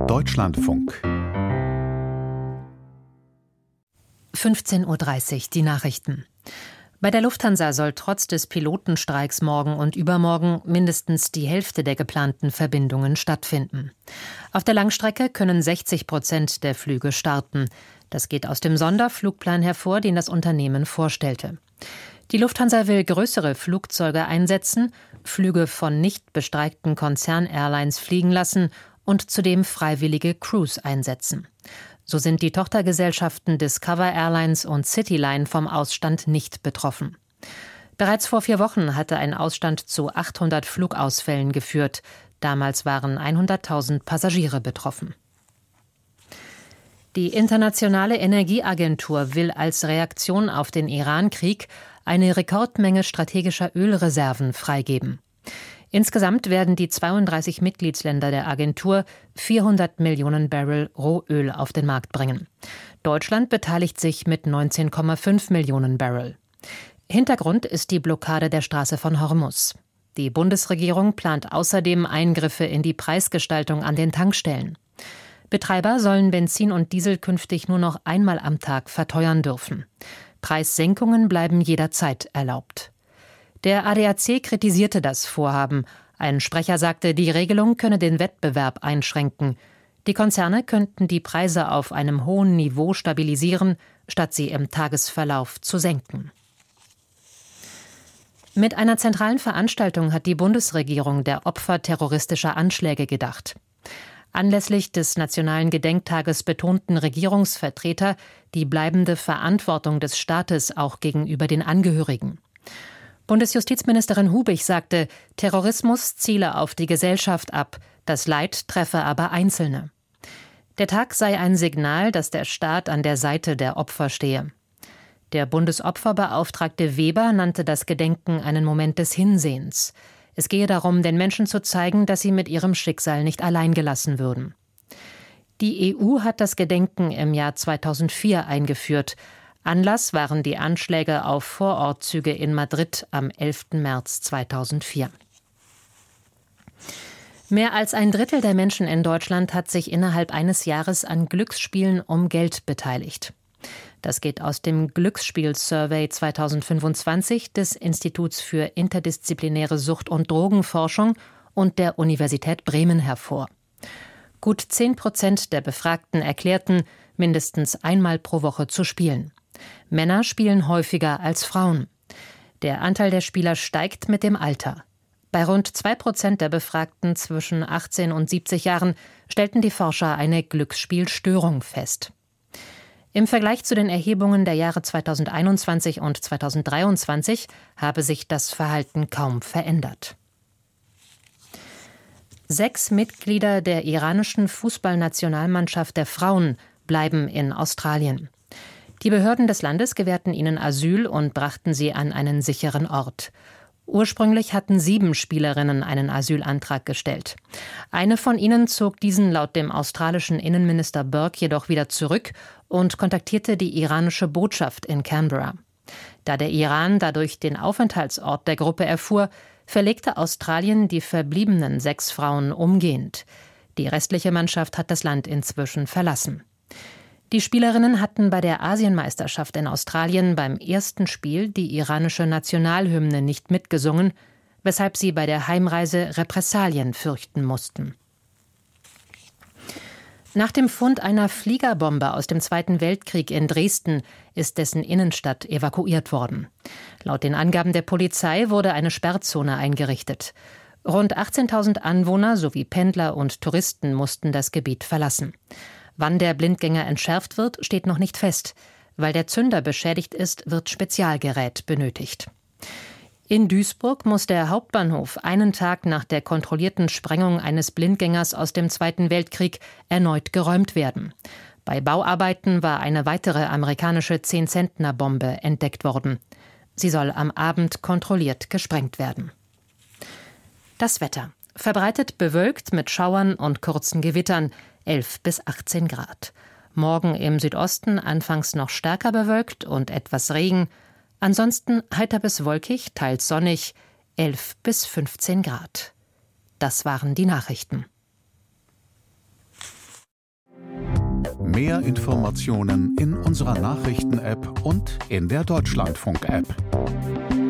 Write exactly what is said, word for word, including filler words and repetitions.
Deutschlandfunk. fünfzehn Uhr dreißig, die Nachrichten. Bei der Lufthansa soll trotz des Pilotenstreiks morgen und übermorgen mindestens die Hälfte der geplanten Verbindungen stattfinden. Auf der Langstrecke können sechzig Prozent der Flüge starten. Das geht aus dem Sonderflugplan hervor, den das Unternehmen vorstellte. Die Lufthansa will größere Flugzeuge einsetzen, Flüge von nicht bestreikten Konzern-Airlines fliegen lassen und zudem freiwillige Crews einsetzen. So sind die Tochtergesellschaften Discover Airlines und Cityline vom Ausstand nicht betroffen. Bereits vor vier Wochen hatte ein Ausstand zu achthundert Flugausfällen geführt. Damals waren hunderttausend Passagiere betroffen. Die Internationale Energieagentur will als Reaktion auf den Iran-Krieg eine Rekordmenge strategischer Ölreserven freigeben. Insgesamt werden die zweiunddreißig Mitgliedsländer der Agentur vierhundert Millionen Barrel Rohöl auf den Markt bringen. Deutschland beteiligt sich mit neunzehn Komma fünf Millionen Barrel. Hintergrund ist die Blockade der Straße von Hormuz. Die Bundesregierung plant außerdem Eingriffe in die Preisgestaltung an den Tankstellen. Betreiber sollen Benzin und Diesel künftig nur noch einmal am Tag verteuern dürfen. Preissenkungen bleiben jederzeit erlaubt. Der A D A C kritisierte das Vorhaben. Ein Sprecher sagte, die Regelung könne den Wettbewerb einschränken. Die Konzerne könnten die Preise auf einem hohen Niveau stabilisieren, statt sie im Tagesverlauf zu senken. Mit einer zentralen Veranstaltung hat die Bundesregierung der Opfer terroristischer Anschläge gedacht. Anlässlich des Nationalen Gedenktages betonten Regierungsvertreter die bleibende Verantwortung des Staates auch gegenüber den Angehörigen. Bundesjustizministerin Hubig sagte, Terrorismus ziele auf die Gesellschaft ab, das Leid treffe aber Einzelne. Der Tag sei ein Signal, dass der Staat an der Seite der Opfer stehe. Der Bundesopferbeauftragte Weber nannte das Gedenken einen Moment des Hinsehens. Es gehe darum, den Menschen zu zeigen, dass sie mit ihrem Schicksal nicht allein gelassen würden. Die E U hat das Gedenken im Jahr zweitausendvier eingeführt. Anlass waren die Anschläge auf Vorortzüge in Madrid am elften März zweitausendvier. Mehr als ein Drittel der Menschen in Deutschland hat sich innerhalb eines Jahres an Glücksspielen um Geld beteiligt. Das geht aus dem Glücksspiel-Survey zweitausendfünfundzwanzig des Instituts für interdisziplinäre Sucht- und Drogenforschung und der Universität Bremen hervor. Gut zehn Prozent der Befragten erklärten, mindestens einmal pro Woche zu spielen. Männer spielen häufiger als Frauen. Der Anteil der Spieler steigt mit dem Alter. Bei rund zwei Prozent der Befragten zwischen achtzehn und siebzig Jahren stellten die Forscher eine Glücksspielstörung fest. Im Vergleich zu den Erhebungen der Jahre zweitausendeinundzwanzig und zweitausenddreiundzwanzig habe sich das Verhalten kaum verändert. Sechs Mitglieder der iranischen Fußballnationalmannschaft der Frauen bleiben in Australien. Die Behörden des Landes gewährten ihnen Asyl und brachten sie an einen sicheren Ort. Ursprünglich hatten sieben Spielerinnen einen Asylantrag gestellt. Eine von ihnen zog diesen laut dem australischen Innenminister Burke jedoch wieder zurück und kontaktierte die iranische Botschaft in Canberra. Da der Iran dadurch den Aufenthaltsort der Gruppe erfuhr, verlegte Australien die verbliebenen sechs Frauen umgehend. Die restliche Mannschaft hat das Land inzwischen verlassen. Die Spielerinnen hatten bei der Asienmeisterschaft in Australien beim ersten Spiel die iranische Nationalhymne nicht mitgesungen, weshalb sie bei der Heimreise Repressalien fürchten mussten. Nach dem Fund einer Fliegerbombe aus dem Zweiten Weltkrieg in Dresden ist dessen Innenstadt evakuiert worden. Laut den Angaben der Polizei wurde eine Sperrzone eingerichtet. Rund achtzehntausend Anwohner sowie Pendler und Touristen mussten das Gebiet verlassen. Wann der Blindgänger entschärft wird, steht noch nicht fest. Weil der Zünder beschädigt ist, wird Spezialgerät benötigt. In Duisburg muss der Hauptbahnhof einen Tag nach der kontrollierten Sprengung eines Blindgängers aus dem Zweiten Weltkrieg erneut geräumt werden. Bei Bauarbeiten war eine weitere amerikanische zehn-Zentner-Bombe entdeckt worden. Sie soll am Abend kontrolliert gesprengt werden. Das Wetter. Verbreitet bewölkt mit Schauern und kurzen Gewittern, elf bis achtzehn Grad. Morgen im Südosten anfangs noch stärker bewölkt und etwas Regen. Ansonsten heiter bis wolkig, teils sonnig, elf bis fünfzehn Grad. Das waren die Nachrichten. Mehr Informationen in unserer Nachrichten-App und in der Deutschlandfunk-App.